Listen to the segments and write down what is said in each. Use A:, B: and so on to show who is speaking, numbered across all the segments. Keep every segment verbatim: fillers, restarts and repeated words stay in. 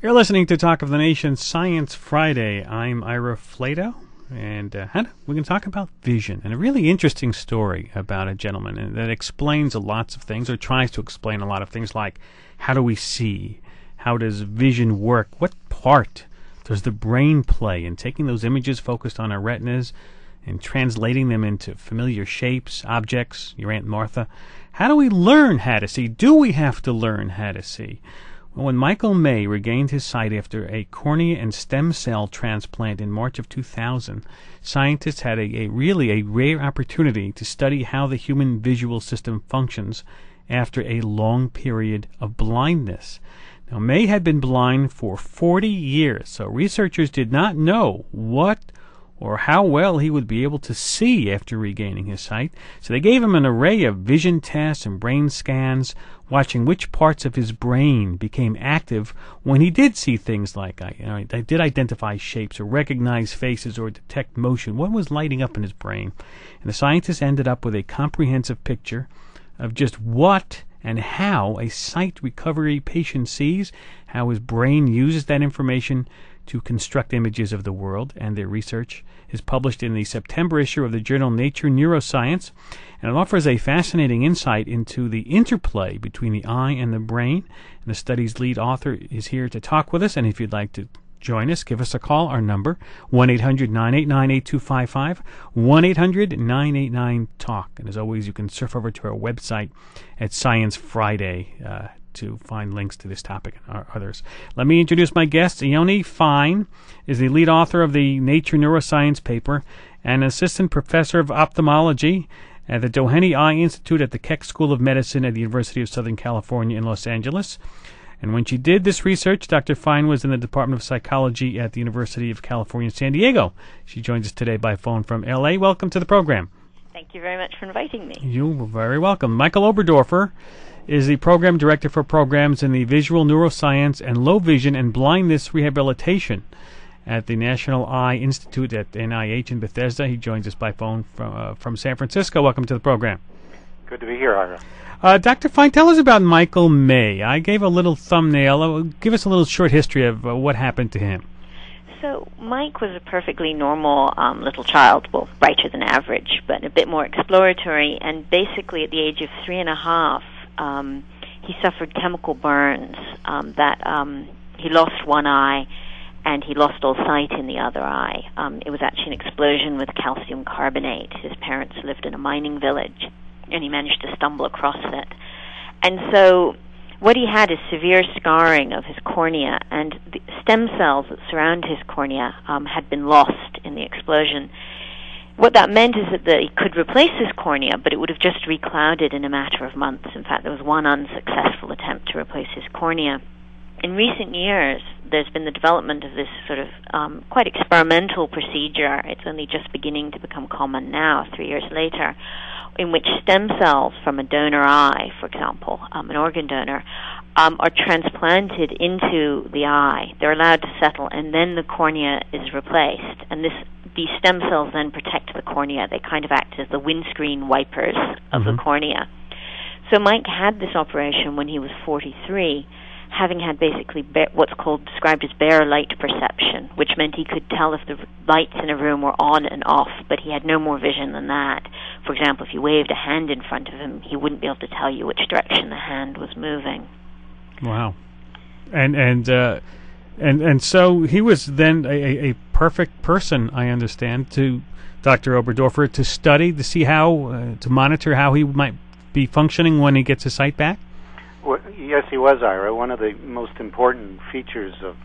A: You're listening to Talk of the Nation Science Friday. I'm Ira Flato, and uh, Hannah, we're going to talk about vision, and a really interesting story about a gentleman that explains lots of things, or tries to explain a lot of things, like how do we see, how does vision work, what part does the brain play in taking those images focused on our retinas and translating them into familiar shapes, objects, your Aunt Martha. How do we learn how to see? Do we have to learn how to see? Well, when Michael May regained his sight after a cornea and stem cell transplant in March of two thousand, scientists had a, a really a rare opportunity to study how the human visual system functions after a long period of blindness. Now, May had been blind for forty years, so researchers did not know what or how well he would be able to see after regaining his sight. So they gave him an array of vision tests and brain scans, watching which parts of his brain became active when he did see things like, you know, they did identify shapes or recognize faces or detect motion. What was lighting up in his brain? And the scientists ended up with a comprehensive picture of just what and how a sight recovery patient sees, how his brain uses that information to construct images of the world, and their research is published in the September issue of the journal Nature Neuroscience, and it offers a fascinating insight into the interplay between the eye and the brain. And the study's lead author is here to talk with us, and if you'd like to join us, give us a call. Our number, one eight hundred nine eight nine eight two five five, one eight hundred nine eight nine talk. And as always, you can surf over to our website at Science Friday uh, to find links to this topic and others. Let me introduce my guest. Yoni Fine is the lead author of the Nature Neuroscience paper and assistant professor of ophthalmology at the Doheny Eye Institute at the Keck School of Medicine at the University of Southern California in Los Angeles. And when she did this research, Doctor Fine was in the Department of Psychology at the University of California, San Diego. She joins us today by phone from L A. Welcome to the program.
B: Thank you very much for inviting me.
A: You're very welcome. Michael Oberdorfer is the program director for programs in the visual neuroscience and low vision and blindness rehabilitation at the National Eye Institute at N I H in Bethesda. He joins us by phone from, uh, from San Francisco. Welcome to the program.
C: Good to be here, Ira.
A: Uh, Doctor Fine, tell us about Michael May. I gave a little thumbnail. Uh, give us a little short history of uh, what happened to him.
B: So Mike was a perfectly normal um, little child, well, brighter than average, but a bit more exploratory. And basically at the age of three and a half, um, he suffered chemical burns um, that um, he lost one eye and he lost all sight in the other eye. Um, it was actually an explosion with calcium carbonate. His parents lived in a mining village, and he managed to stumble across it. And so what he had is severe scarring of his cornea, and the stem cells that surround his cornea um, had been lost in the explosion. What that meant is that the, he could replace his cornea, but it would have just reclouded in a matter of months. In fact, there was one unsuccessful attempt to replace his cornea. In recent years, there's been the development of this sort of um, quite experimental procedure. It's only just beginning to become common now, three years later, in which stem cells from a donor eye, for example, um, an organ donor, um, are transplanted into the eye. They're allowed to settle, and then the cornea is replaced. And this, these stem cells then protect the cornea. They kind of act as the windscreen wipers of mm-hmm. the cornea. So Mike had this operation when he was forty-three, having had basically ba- what's called described as bare light perception, which meant he could tell if the lights in a room were on and off, but he had no more vision than that. For example, if you waved a hand in front of him, he wouldn't be able to tell you which direction the hand was moving.
A: Wow. And and uh, and and so he was then a, a perfect person, I understand, to Doctor Oberdorfer to study, to see how, uh, to monitor how he might be functioning when he gets his sight back?
C: Well, yes, he was, Ira. One of the most important features of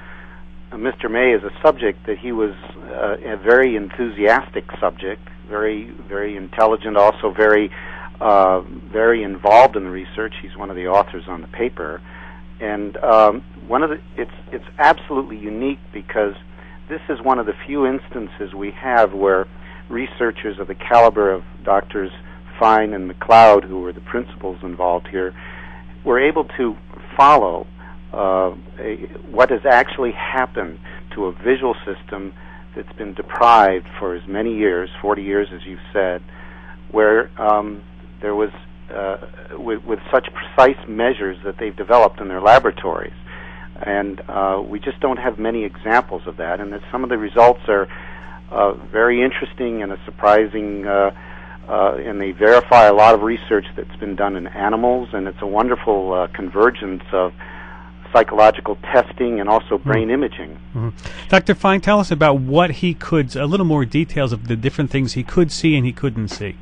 C: uh, Mister May is a subject that he was uh, a very enthusiastic subject, very, very intelligent, also very, uh, very involved in the research. He's one of the authors on the paper, and um, one of the it's it's absolutely unique because this is one of the few instances we have where researchers of the caliber of Doctors Fine and McLeod, who were the principals involved here, were able to follow uh, a, what has actually happened to a visual system that's been deprived for as many years, forty years as you've said, where um, there was, uh, with, with such precise measures that they've developed in their laboratories, and uh, we just don't have many examples of that. And that some of the results are uh, very interesting and a surprising, uh, uh, and they verify a lot of research that's been done in animals, and it's a wonderful uh, convergence of psychological testing and also brain mm. imaging.
A: Mm-hmm. Doctor Fine, tell us about what he could, a little more details of the different things he could see and he couldn't see.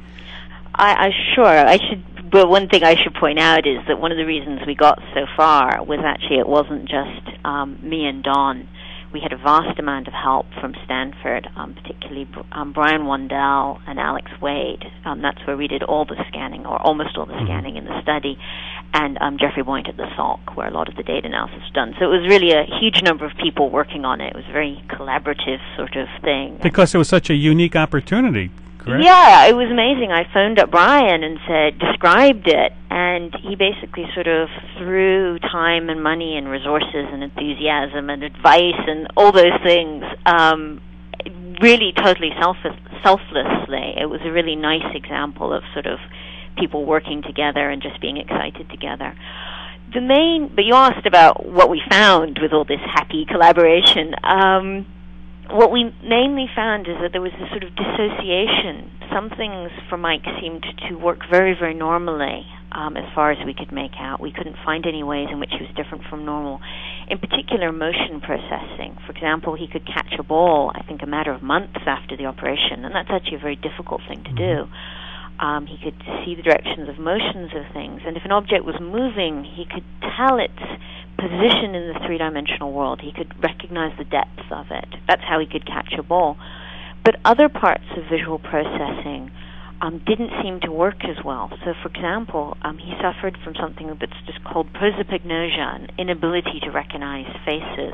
B: I, I sure. I should. But one thing I should point out is that one of the reasons we got so far was actually it wasn't just um, me and Don. We had a vast amount of help from Stanford, um, particularly um, Brian Wandell and Alex Wade. Um, that's where we did all the scanning, or almost all the mm-hmm. scanning in the study, and um, Jeffrey Boynt at the Salk, where a lot of the data analysis was done. So it was really a huge number of people working on it. It was a very collaborative sort of thing.
A: Because it was such a unique opportunity. Correct?
B: Yeah, it was amazing. I phoned up Brian and said, described it, and he basically sort of threw time and money and resources and enthusiasm and advice and all those things, um, really totally self- selflessly. It was a really nice example of sort of people working together and just being excited together. The main, but you asked about what we found with all this happy collaboration. Um, What we mainly found is that there was this sort of dissociation. Some things for Mike seemed to work very, very normally, um, as far as we could make out. We couldn't find any ways in which he was different from normal. In particular, motion processing. For example, he could catch a ball, I think, a matter of months after the operation, and that's actually a very difficult thing to do. Um, he could see the directions of motions of things, and if an object was moving, he could tell its position in the three-dimensional world. He could recognize the depth of it. That's how he could catch a ball. But other parts of visual processing um, didn't seem to work as well. So, for example, um, he suffered from something that's just called prosopagnosia, an inability to recognize faces.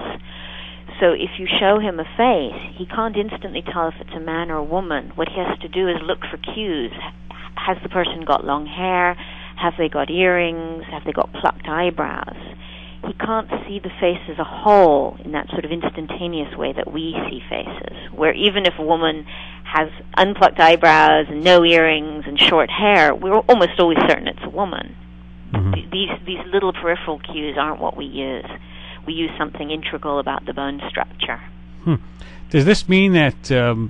B: So if you show him a face, he can't instantly tell if it's a man or a woman. What he has to do is look for cues. Has the person got long hair? Have they got earrings? Have they got plucked eyebrows? He can't see the face as a whole in that sort of instantaneous way that we see faces, where even if a woman has unplucked eyebrows and no earrings and short hair, we're almost always certain it's a woman. Mm-hmm. Th- these these little peripheral cues aren't what we use. We use something integral about the bone structure.
A: Hmm. Does this mean that um,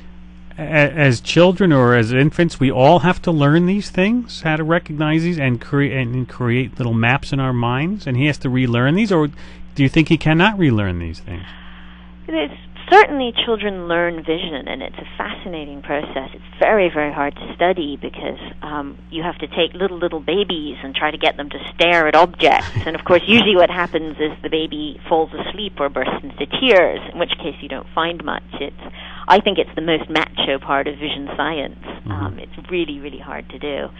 A: a- as children or as infants, we all have to learn these things, how to recognize these and, cre- and create little maps in our minds, and he has to relearn these, or do you think he cannot relearn these things?
B: There's certainly children learn vision, and it's a fascinating process. It's very, very hard to study because um, you have to take little, little babies and try to get them to stare at objects. And, of course, usually what happens is the baby falls asleep or bursts into tears, in which case you don't find much. It's, I think it's the most macho part of vision science. Mm-hmm. Um, it's really, really hard to do.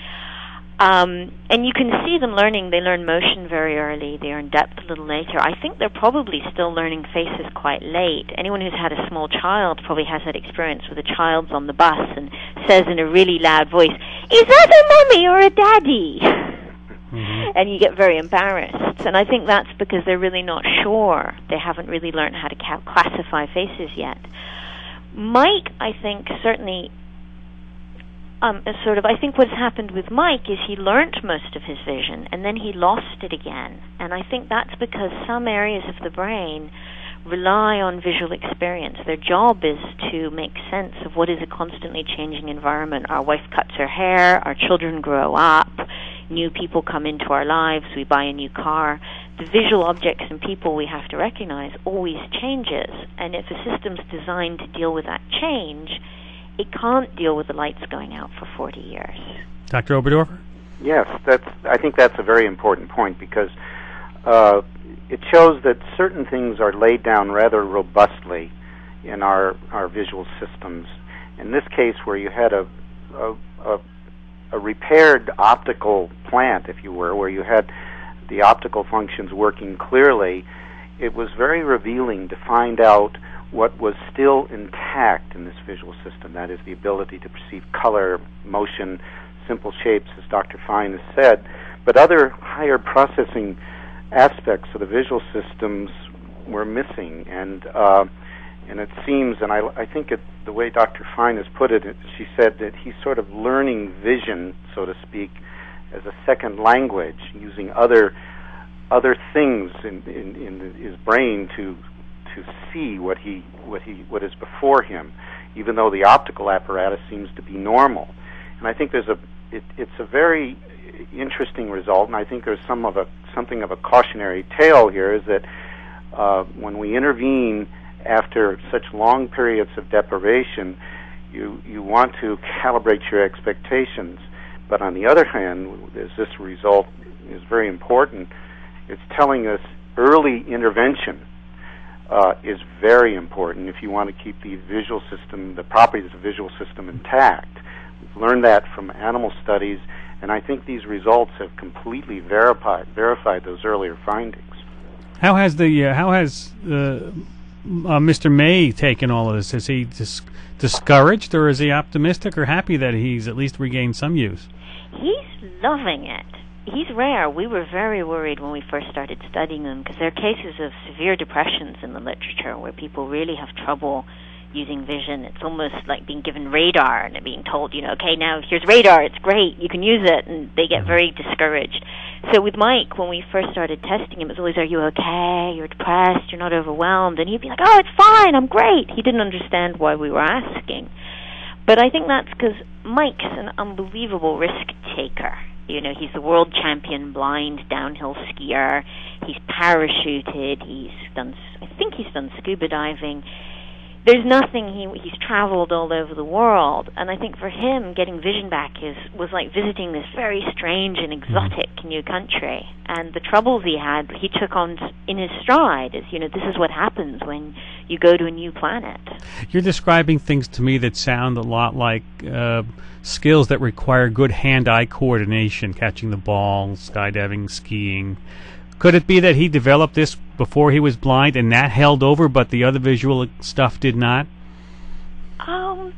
B: Um, and you can see them learning. They learn motion very early. They learn depth a little later. I think they're probably still learning faces quite late. Anyone who's had a small child probably has that experience where the child's on the bus and says in a really loud voice, "Is that a mummy or a daddy?" Mm-hmm. And you get very embarrassed. And I think that's because they're really not sure. They haven't really learned how to ca- classify faces yet. Mike, I think, certainly... Um, sort of, I think what's happened with Mike is he learnt most of his vision, and then he lost it again. And I think that's because some areas of the brain rely on visual experience. Their job is to make sense of what is a constantly changing environment. Our wife cuts her hair, our children grow up, new people come into our lives, we buy a new car. The visual objects and people we have to recognize always changes. And if a system's designed to deal with that change, it can't deal with the lights going out for forty years.
A: Doctor Oberdorfer?
C: Yes, that's. I think that's a very important point because uh, it shows that certain things are laid down rather robustly in our, our visual systems. In this case, where you had a, a, a, a repaired optical plant, if you were, where you had the optical functions working clearly, it was very revealing to find out what was still intact in this visual system, that is the ability to perceive color, motion, simple shapes, as Doctor Fine has said, but other higher processing aspects of the visual systems were missing. And uh, and it seems, and I, I think it, the way Doctor Fine has put it, she said that he's sort of learning vision, so to speak, as a second language, using other other things in, in, in his brain to to see what he what he what is before him, even though the optical apparatus seems to be normal. And I think there's a it, it's a very interesting result, and I think there's some of a something of a cautionary tale here, is that uh, when we intervene after such long periods of deprivation, you you want to calibrate your expectations. But on the other hand, as this result is very important, it's telling us early intervention uh, is very important if you want to keep the visual system, the properties of the visual system intact. We've learned that from animal studies, and I think these results have completely verified verified those earlier findings.
A: How has the uh, how has uh, uh, Mister May taken all of this? Is he dis- discouraged, or is he optimistic, or happy that he's at least regained some use?
B: He's loving it. He's rare. We were very worried when we first started studying them, because there are cases of severe depressions in the literature where people really have trouble using vision. It's almost like being given radar and being told, you know, okay, now here's radar, it's great, you can use it, and they get very discouraged. So with Mike, when we first started testing him, it was always, are you okay, you're depressed, you're not overwhelmed, and he'd be like, oh, it's fine, I'm great. He didn't understand why we were asking. But I think that's because Mike's an unbelievable risk taker. You know, he's the world champion blind downhill skier. He's parachuted. He's done, I think he's done scuba diving. There's nothing, he he's traveled all over the world, and I think for him, getting vision back is was like visiting this very strange and exotic new country. And the troubles he had, he took on in his stride. As you know, this is what happens when you go to a new planet.
A: You're describing things to me that sound a lot like uh, skills that require good hand-eye coordination, catching the ball, skydiving, skiing. Could it be that he developed this before he was blind and that held over, but the other visual stuff did not?
B: Um,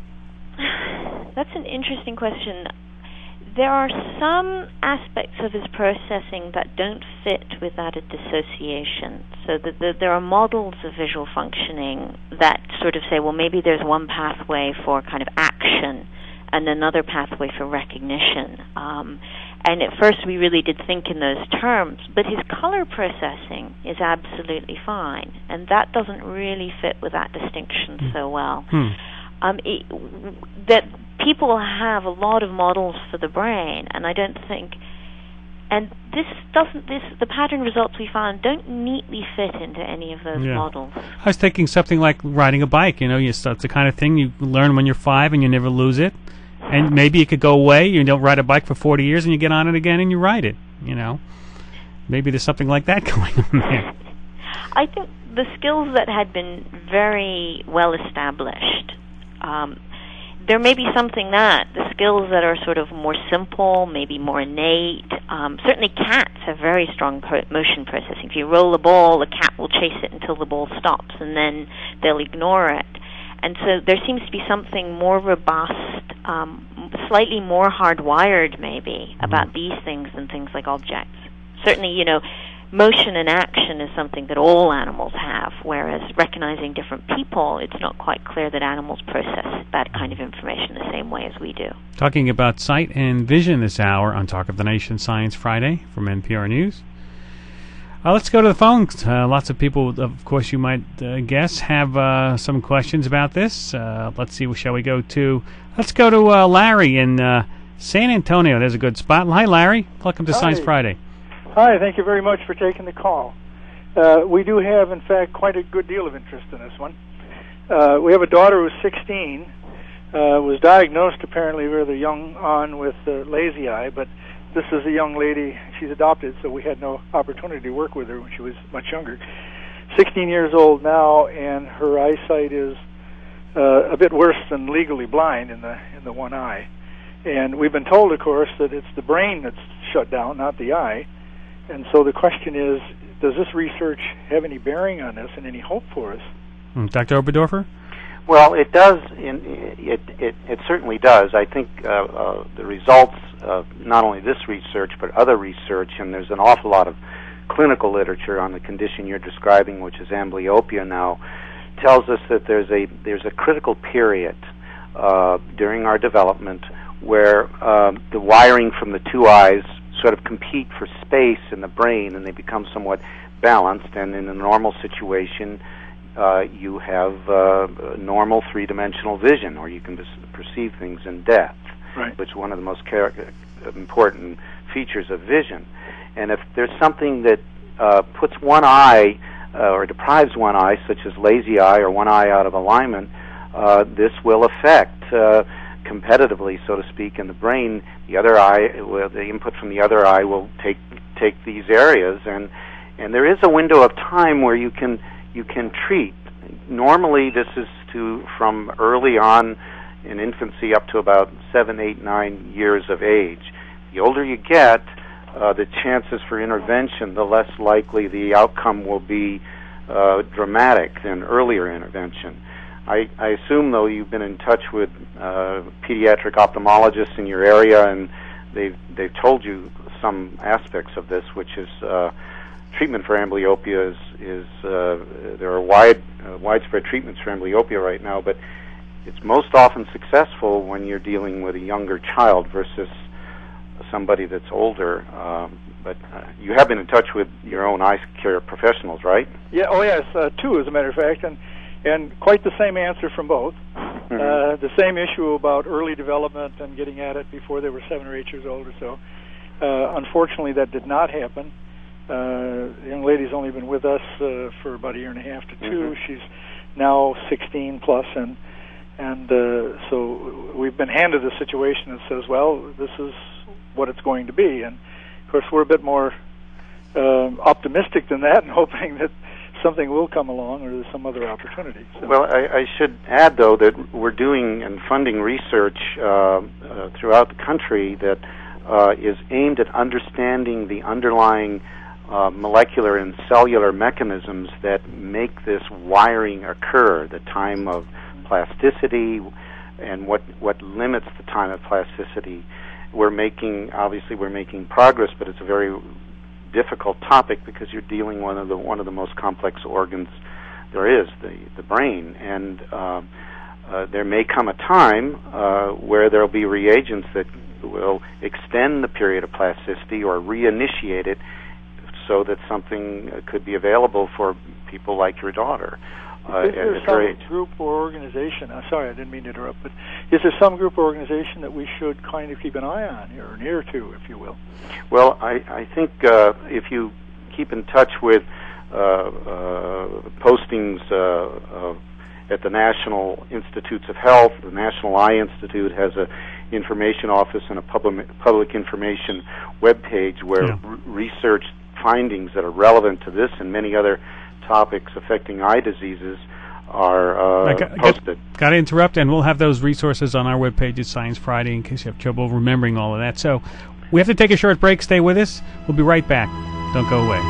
B: that's an interesting question. There are some aspects of his processing that don't fit with that of dissociation. So the, the, there are models of visual functioning that sort of say, well, maybe there's one pathway for kind of action and another pathway for recognition. Um, and at first we really did think in those terms, but his color processing is absolutely fine, and that doesn't really fit with that distinction mm. so well.
A: Mm.
B: Um, it, that people have a lot of models for the brain, and I don't think, and this doesn't, this the pattern results we found don't neatly fit into any of those
A: yeah.
B: models.
A: I was thinking something like riding a bike. You know, you start the kind of thing you learn when you're five and you never lose it. And maybe it could go away. You don't ride a bike for forty years, and you get on it again, and you ride it. You know, maybe there's something like that going on there.
B: I think the skills that had been very well established, um, there may be something that the skills that are sort of more simple, maybe more innate. Um, certainly, cats have very strong pro- motion processing. If you roll a ball, the cat will chase it until the ball stops, and then they'll ignore it. And so there seems to be something more robust, um, slightly more hardwired maybe about these things than things like objects. Certainly, you know, motion and action is something that all animals have, whereas recognizing different people, it's not quite clear that animals process that kind of information the same way as we do.
A: Talking about sight and vision this hour on Talk of the Nation Science Friday from N P R News. Uh, let's go to the phones. Uh, lots of people, of course, you might uh, guess, have uh, some questions about this. Uh, let's see, shall we go to... Let's go to uh, Larry in uh, San Antonio. There's a good spot. Hi, Larry. Welcome to
D: Hi.
A: Science Friday.
D: Hi, thank you very much for taking the call. Uh, we do have, in fact, quite a good deal of interest in this one. Uh, we have a daughter who's sixteen, uh, was diagnosed apparently rather young on with uh, lazy eye, but this is a young lady, she's adopted, so we had no opportunity to work with her when she was much younger. sixteen years old now, and her eyesight is uh, a bit worse than legally blind in the in the one eye. And we've been told, of course, that it's the brain that's shut down, not the eye. And so the question is, does this research have any bearing on this and any hope for us?
A: Mm, Doctor Oberdorfer?
C: Well, it does. In, it, it it certainly does. I think uh, uh, the results of not only this research but other research, and there's an awful lot of clinical literature on the condition you're describing, which is amblyopia now, tells us that there's a there's a critical period uh, during our development where uh, the wiring from the two eyes sort of compete for space in the brain, and they become somewhat balanced. And in a normal situation, uh, you have uh, normal three-dimensional vision, or you can perceive things in depth,
D: right.
C: which is one of the most char- important features of vision. And if there's something that uh, puts one eye uh, or deprives one eye, such as lazy eye or one eye out of alignment, uh, this will affect uh, competitively, so to speak, in the brain. The other eye, well, the input from the other eye will take take these areas, and and there is a window of time where you can you can treat. Normally, this is to from early on in infancy up to about seven, eight, nine years of age. The older you get, uh, the chances for intervention, the less likely the outcome will be uh, dramatic than earlier intervention. I, I assume, though, you've been in touch with uh, pediatric ophthalmologists in your area, and they've they've told you some aspects of this, which is uh, treatment for amblyopia is is uh, there are wide uh, widespread treatments for amblyopia right now, but it's most often successful when you're dealing with a younger child versus somebody that's older. Um, but uh, you have been in touch with your own eye care professionals, right?
D: Yeah. Oh, yes. Uh, two, as a matter of fact, and and quite the same answer from both.
C: Mm-hmm.
D: Uh, the same issue about early development and getting at it before they were seven or eight years old or so. Uh, unfortunately, that did not happen. Uh, the young lady's only been with us uh, for about a year and a half to two. Mm-hmm. She's now sixteen plus, and and uh, so we've been handed a situation that says, well, this is what it's going to be. And of course, we're a bit more uh, optimistic than that, and hoping that something will come along, or there's some other opportunity. So.
C: Well, I, I should add, though, that we're doing and funding research uh, uh, throughout the country that uh, is aimed at understanding the underlying uh, molecular and cellular mechanisms that make this wiring occur, the time of plasticity, and what, what limits the time of plasticity. We're making, obviously, we're making progress, but it's a very difficult topic because you're dealing one of the one of the most complex organs there is, the the brain, and uh, uh, there may come a time uh, where there'll be reagents that will extend the period of plasticity or reinitiate it, so that something could be available for people like your daughter. Uh,
D: is there some group or organization? I'm sorry, I didn't mean to interrupt, but is there some group or organization that we should kind of keep an eye on, or near to, if you will?
C: Well, I, I think uh, if you keep in touch with uh, uh, postings uh, uh, at the National Institutes of Health, the National Eye Institute has a information office and a public public information webpage where yeah. r- research findings that are relevant to this and many other topics affecting eye diseases are uh, got, posted.
A: Got to interrupt, and we'll have those resources on our webpage at Science Friday in case you have trouble remembering all of that. So we have to take a short break. Stay with us. We'll be right back. Don't go away.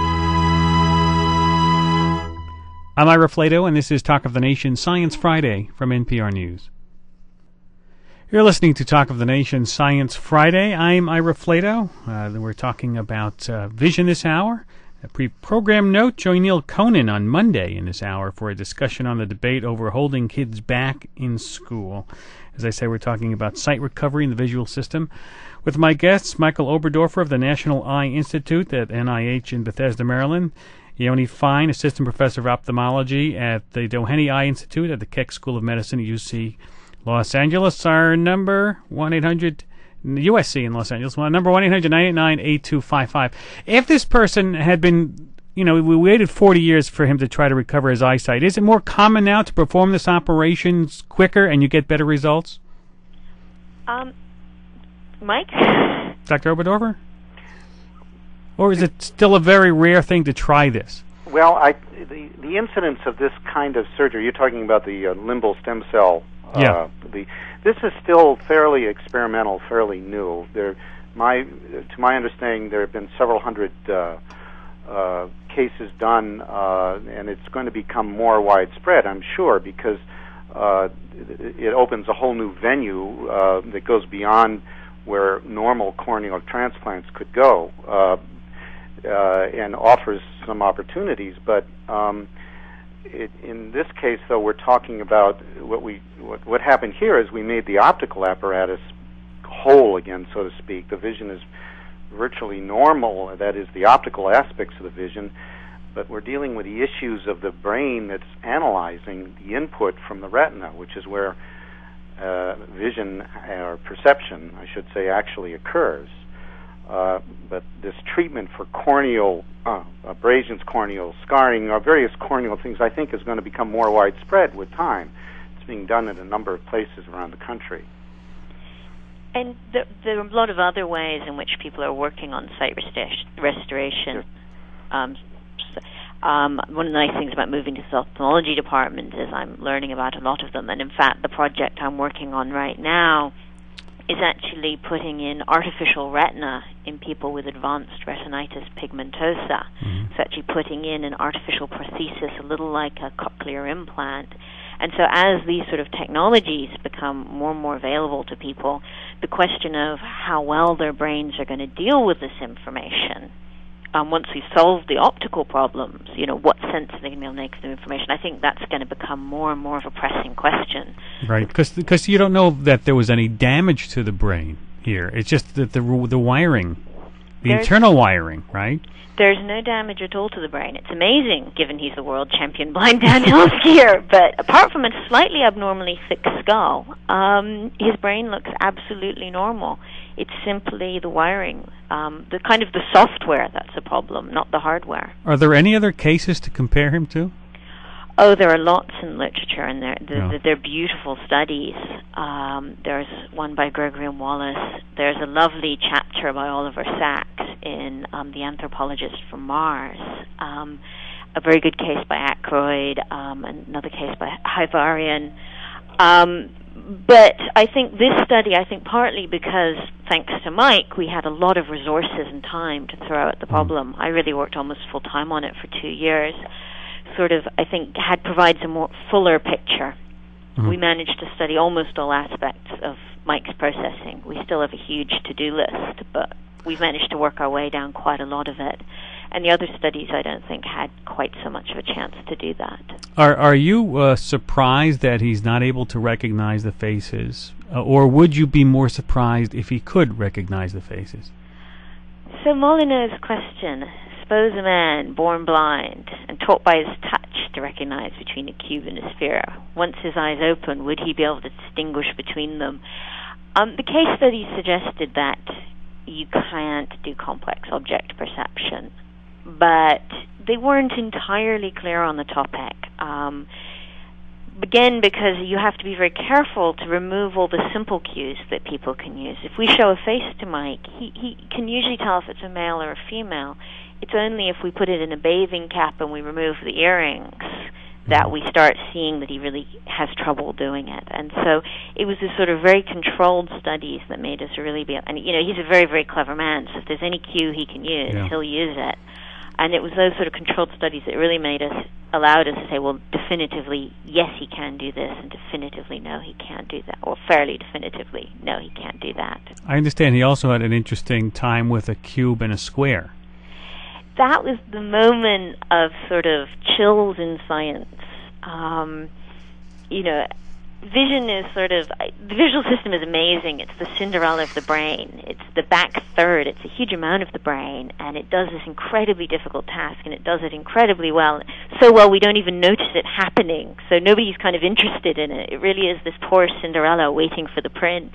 A: I'm Ira Flato, and this is Talk of the Nation Science Friday from N P R News. You're listening to Talk of the Nation Science Friday. I'm Ira Flato. Uh, we're talking about uh, vision this hour. A pre-program note, join Neil Conan on Monday in this hour for a discussion on the debate over holding kids back in school. As I say, we're talking about sight recovery in the visual system. With my guests, Michael Oberdorfer of the National Eye Institute at N I H in Bethesda, Maryland, Yoni Fine, Assistant Professor of Ophthalmology at the Doheny Eye Institute at the Keck School of Medicine at U C Los Angeles. Our number, one eight hundred U S C in Los Angeles, number one eight hundred nine eight nine eight two five five. If this person had been, you know, we waited forty years for him to try to recover his eyesight, is it more common now to perform this operation quicker and you get better results?
B: Um, Mike?
A: Doctor Oberdorfer? Or is it still a very rare thing to try this?
C: Well, I, the, the incidence of this kind of surgery, you're talking about the uh, limbal stem cell.
A: Yeah.
C: Uh, the, this is still fairly experimental, fairly new. There, my, to my understanding, there have been several hundred uh, uh, cases done, uh, and it's going to become more widespread, I'm sure, because uh, it opens a whole new venue uh, that goes beyond where normal corneal transplants could go, uh, uh, and offers some opportunities. But um, It, in this case, though, we're talking about what we what, what happened here is we made the optical apparatus whole again, so to speak. The vision is virtually normal, that is, the optical aspects of the vision, but we're dealing with the issues of the brain that's analyzing the input from the retina, which is where uh, vision, or perception, I should say, actually occurs. Uh, but this treatment for corneal uh, abrasions, corneal scarring, or various corneal things, I think is going to become more widespread with time. It's being done in a number of places around the country.
B: And there, there are a lot of other ways in which people are working on sight restor- restoration. Um, um, one of the nice things about moving to the ophthalmology department is I'm learning about a lot of them. And in fact, the project I'm working on right now is actually putting in artificial retina in people with advanced retinitis pigmentosa. Mm-hmm. So actually putting in an artificial prosthesis, a little like a cochlear implant. And so as these sort of technologies become more and more available to people, the question of how well their brains are going to deal with this information, um, once we've solved the optical problems, you know, what sense are they going to be able to make of the information? I think that's going to become more and more of a pressing question.
A: Right, because you don't know that there was any damage to the brain here. It's just that the the wiring, the There's internal wiring, right?
B: There's no damage at all to the brain. It's amazing, given he's the world champion blind downhill skier. But apart from a slightly abnormally thick skull, um, his brain looks absolutely normal. It's simply the wiring, um, the kind of the software that's a problem, not the hardware.
A: Are there any other cases to compare him to?
B: Oh, there are lots in literature, and they're, they're,
A: yeah.
B: they're beautiful studies. Um, there's one by Gregory and Wallace. There's a lovely chapter by Oliver Sacks in um, The Anthropologist from Mars. Um, a very good case by Aykroyd, um, another case by Hyvarian. Um, but I think this study, I think partly because, thanks to Mike, we had a lot of resources and time to throw at the problem. I really worked almost full-time on it for two years. Sort of, I think, had provides a more fuller picture. Mm-hmm. We managed to study almost all aspects of Mike's processing. We still have a huge to-do list, but we've managed to work our way down quite a lot of it. And the other studies, I don't think, had quite so much of a chance to do that.
A: Are are you uh, surprised that he's not able to recognize the faces? Uh, or would you be more surprised if he could recognize the faces?
B: So Molyneux's question, suppose a man born blind and taught by his touch to recognize between a cube and a sphere, once his eyes open, would he be able to distinguish between them? Um, the case study suggested that you can't do complex object perception, but they weren't entirely clear on the topic. Um, again, because you have to be very careful to remove all the simple cues that people can use. If we show a face to Mike, he, he can usually tell if it's a male or a female. It's only if we put it in a bathing cap and we remove the earrings that we start seeing that he really has trouble doing it. And so it was this sort of very controlled studies that made us really be... And, you know, he's a very, very clever man, so if there's any cue he can use, yeah. he'll use it. And it was those sort of controlled studies that really made us, allowed us to say, well, definitively, yes, he can do this, and definitively, no, he can't do that, or fairly definitively, no, he can't do that.
A: I understand he also had an interesting time with a cube and a square.
B: That was the moment of sort of chills in science. Um, you know, vision is sort of, the visual system is amazing. It's the Cinderella of the brain. It's the back third. It's a huge amount of the brain, and it does this incredibly difficult task, and it does it incredibly well. So well we don't even notice it happening, so nobody's kind of interested in it. It really is this poor Cinderella waiting for the prince.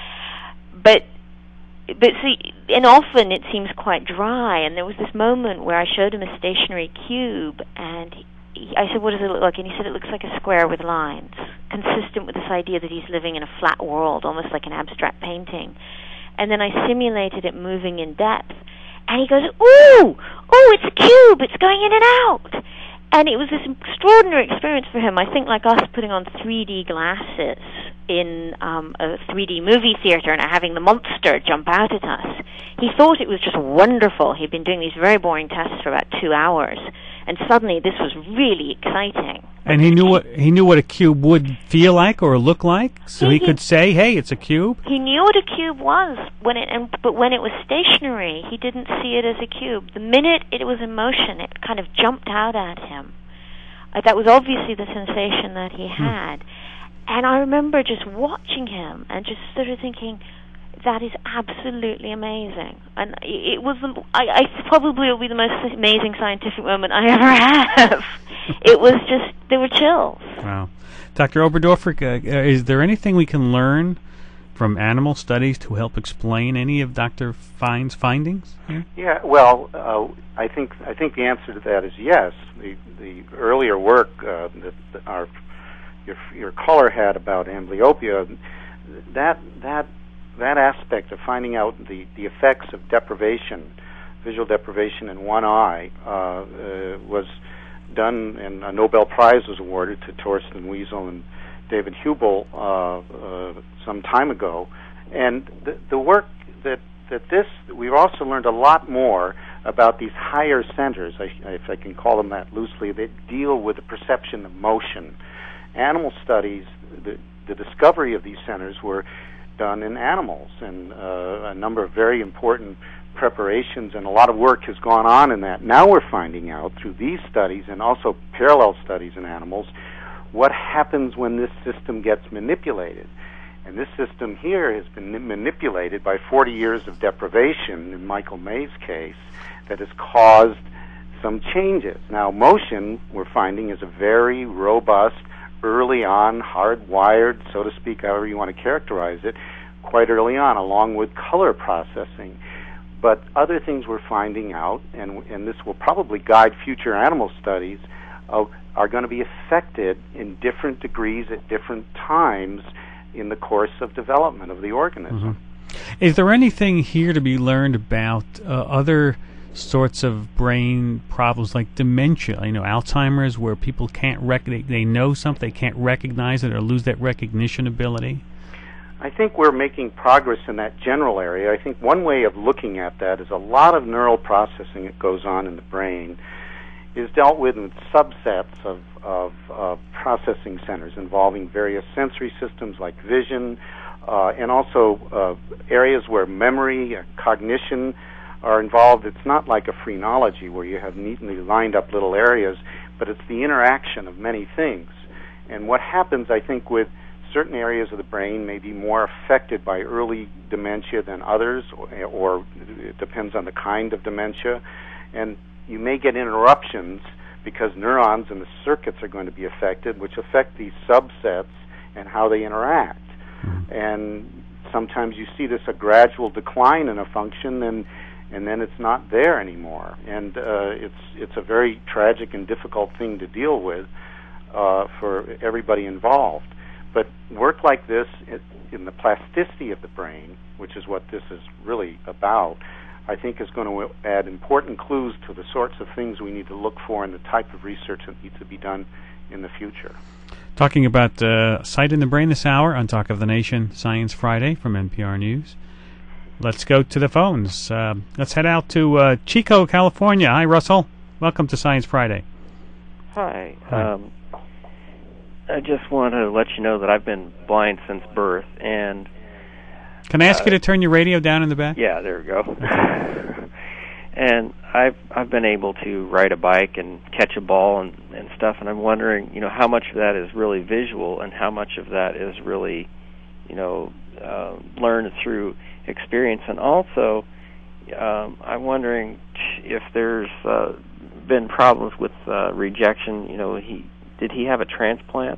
B: But But see, and often it seems quite dry, and there was this moment where I showed him a stationary cube, and he, he, I said, what does it look like? And he said, it looks like a square with lines, consistent with this idea that he's living in a flat world, almost like an abstract painting. And then I simulated it moving in depth, and he goes, ooh, oh, it's a cube, it's going in and out. And it was this extraordinary experience for him, I think like us putting on three D glasses in um, a three D movie theater and having the monster jump out at us. He thought it was just wonderful. He'd been doing these very boring tests for about two hours, and suddenly this was really exciting.
A: And he knew what he knew what a cube would feel like or look like, so he, he could say, "Hey, it's a cube."
B: He knew what a cube was when it, and, but when it was stationary, he didn't see it as a cube. The minute it was in motion, it kind of jumped out at him. Uh, that was obviously the sensation that he had. Hmm. And I remember just watching him and just sort of thinking, that is absolutely amazing. And it was, the, I, I probably will be the most amazing scientific moment I ever have. It was just, there were chills.
A: Wow. Doctor Oberdorfer, uh, is there anything we can learn from animal studies to help explain any of Doctor Fine's findings? Yeah,
C: yeah well, uh, I think I think the answer to that is yes. The the earlier work uh, that, that our your your caller had about amblyopia, that that that aspect of finding out the, the effects of deprivation, visual deprivation in one eye, uh, uh, was done, and a Nobel Prize was awarded to Torsten Wiesel and David Hubel uh, uh, some time ago. And the, the work that that this, we've also learned a lot more about these higher centers, I, if I can call them that loosely, that deal with the perception of motion. Animal studies, the, the discovery of these centers were done in animals, and uh, a number of very important preparations and a lot of work has gone on in that. Now we're finding out through these studies and also parallel studies in animals what happens when this system gets manipulated. And this system here has been manipulated by forty years of deprivation, in Michael May's case, that has caused some changes. Now, motion, we're finding, is a very robust, early on, hardwired, so to speak, however you want to characterize it, quite early on, along with color processing. But other things we're finding out, and, and this will probably guide future animal studies, uh, are going to be affected in different degrees at different times in the course of development of the organism.
A: Mm-hmm. Is there anything here to be learned about uh, other sorts of brain problems like dementia, you know, Alzheimer's, where people can't rec- they, they know something, they can't recognize it or lose that recognition ability?
C: I think we're making progress in that general area. I think one way of looking at that is a lot of neural processing that goes on in the brain is dealt with in subsets of, of uh, processing centers involving various sensory systems like vision, uh, and also uh, areas where memory and cognition are involved. It's not like a phrenology where you have neatly lined up little areas, but it's the interaction of many things. And what happens, I think, with certain areas of the brain may be more affected by early dementia than others, or, or it depends on the kind of dementia. And you may get interruptions because neurons and the circuits are going to be affected, which affect these subsets and how they interact. Mm-hmm. And sometimes you see this a gradual decline in a function, and and then it's not there anymore. And uh, it's it's a very tragic and difficult thing to deal with uh, for everybody involved. But work like this it, in the plasticity of the brain, which is what this is really about, I think is going to add important clues to the sorts of things we need to look for and the type of research that needs to be done in the future. Talking
A: about uh, Sight in the Brain this hour on Talk of the Nation Science Friday from N P R News. Let's go to the phones. Uh, let's head out to uh, Chico, California. Hi, Russell. Welcome to Science Friday.
E: Hi. Hi. Um, I just want to let you know that I've been blind since birth, and
A: can I ask
E: uh,
A: you to turn your radio down in the back?
E: Yeah, there we go. And I've I've been able to ride a bike and catch a ball and, and stuff, and I'm wondering, you know, how much of that is really visual and how much of that is really, you know, uh, learned through experience. And also, um, I'm wondering if there's uh, been problems with uh, rejection. You know, he did he have a transplant?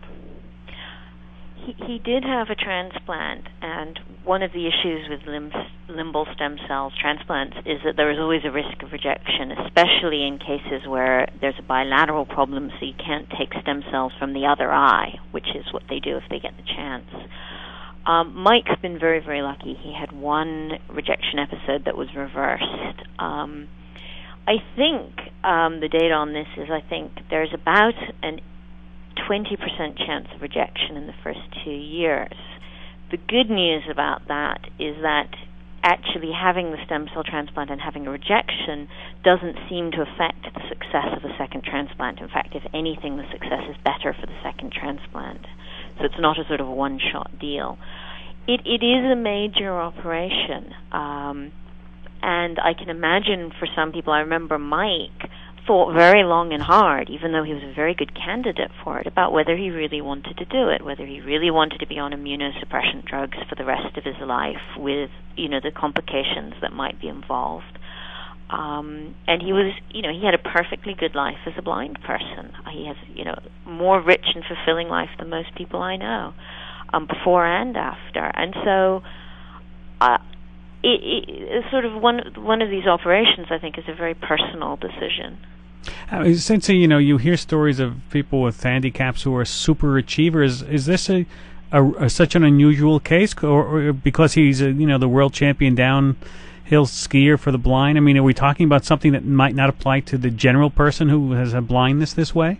B: He, he did have a transplant, and one of the issues with limb, limbal stem cells transplants is that there is always a risk of rejection, especially in cases where there's a bilateral problem, so you can't take stem cells from the other eye, which is what they do if they get the chance. Um, Mike's been very, very lucky. He had one rejection episode that was reversed. Um, I think um, the data on this is I think there's about an twenty percent chance of rejection in the first two years. The good news about that is that actually having the stem cell transplant and having a rejection doesn't seem to affect the success of a second transplant. In fact, if anything, the success is better for the second transplant. So it's not a sort of one-shot deal. It, it is a major operation. Um, and I can imagine for some people, I remember Mike thought very long and hard, even though he was a very good candidate for it, about whether he really wanted to do it, whether he really wanted to be on immunosuppression drugs for the rest of his life with, you know, the complications that might be involved. Um, and he was, you know, he had a perfectly good life as a blind person. He has, you know, more rich and fulfilling life than most people I know, um, before and after. And so, uh, it, it, sort of one one of these operations, I think, is a very personal decision.
A: Uh, since you know, you hear stories of people with handicaps who are super achievers, is this a, a, a such an unusual case, or, or because he's a, you know, the world champion downhill skier for the blind? I mean, are we talking about something that might not apply to the general person who has a blindness this way?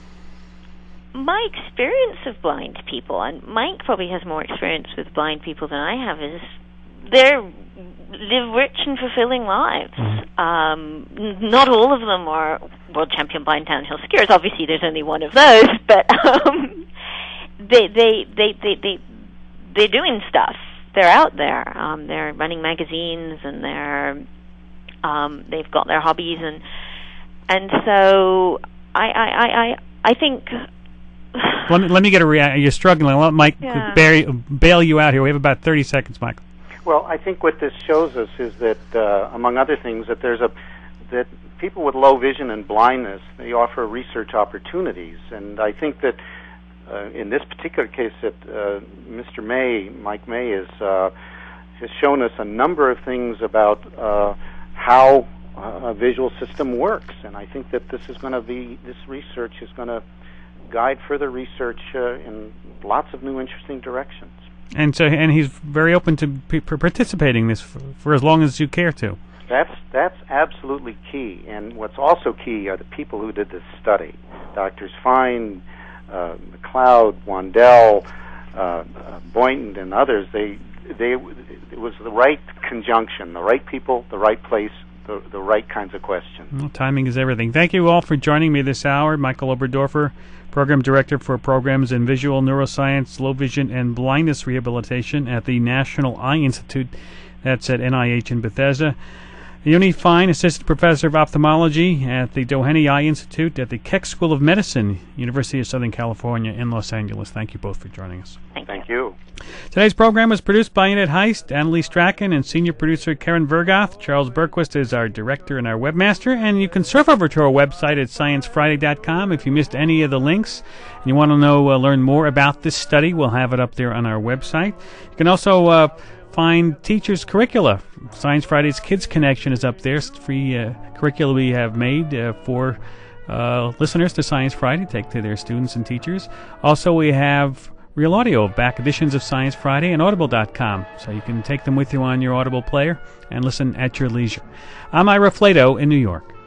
B: My experience of blind people, and Mike probably has more experience with blind people than I have, is they live rich and fulfilling lives. Mm-hmm. Um, not all of them are world champion blind downhill skiers. Obviously, there's only one of those, but um, they, they, they, they, they, they're doing stuff. They're out there. Um, they're running magazines, and they're um, they've got their hobbies, and and so I I I I, I think.
A: let me let me get a reaction. You're struggling. Let Mike
B: yeah.
A: bail, bail you out here. We have about thirty seconds, Michael.
C: Well, I think what this shows us is that, uh, among other things, that there's a that people with low vision and blindness, they offer research opportunities, and I think that uh, in this particular case, that uh, Mister May, Mike May, is uh, has shown us a number of things about uh, how a visual system works, and I think that this is going to be this research is going to guide further research uh, in lots of new, interesting directions.
A: And so, and he's very open to p- participating in this for, for as long as you care to.
C: That's that's absolutely key. And what's also key are the people who did this study: Doctors Fine, uh, McLeod, Wandel, uh, uh, Boynton, and others. They they it was the right conjunction, the right people, the right place, the the right kinds of questions.
A: Well, timing is everything. Thank you all for joining me this hour, Michael Oberdorfer, Program Director for Programs in Visual Neuroscience, Low Vision, and Blindness Rehabilitation at the National Eye Institute. That's at N I H in Bethesda. Leonie Fine, Assistant Professor of Ophthalmology at the Doheny Eye Institute at the Keck School of Medicine, University of Southern California in Los Angeles. Thank you both for joining us.
B: Thank,
C: Thank you.
B: you.
A: Today's program was produced by Annette Heist, Annalise Strachan, and senior producer Karen Vergoth. Charles Berquist is our director and our webmaster. And you can surf over to our website at science friday dot com if you missed any of the links and you want to know, uh, learn more about this study. We'll have it up there on our website. You can also uh, find teachers' curricula. Science Friday's Kids Connection is up there. It's free uh, curricula we have made uh, for uh, listeners to Science Friday, take to their students and teachers. Also, we have Real Audio, back editions of Science Friday, and audible dot com, so you can take them with you on your Audible player and listen at your leisure. I'm Ira Flato in New York.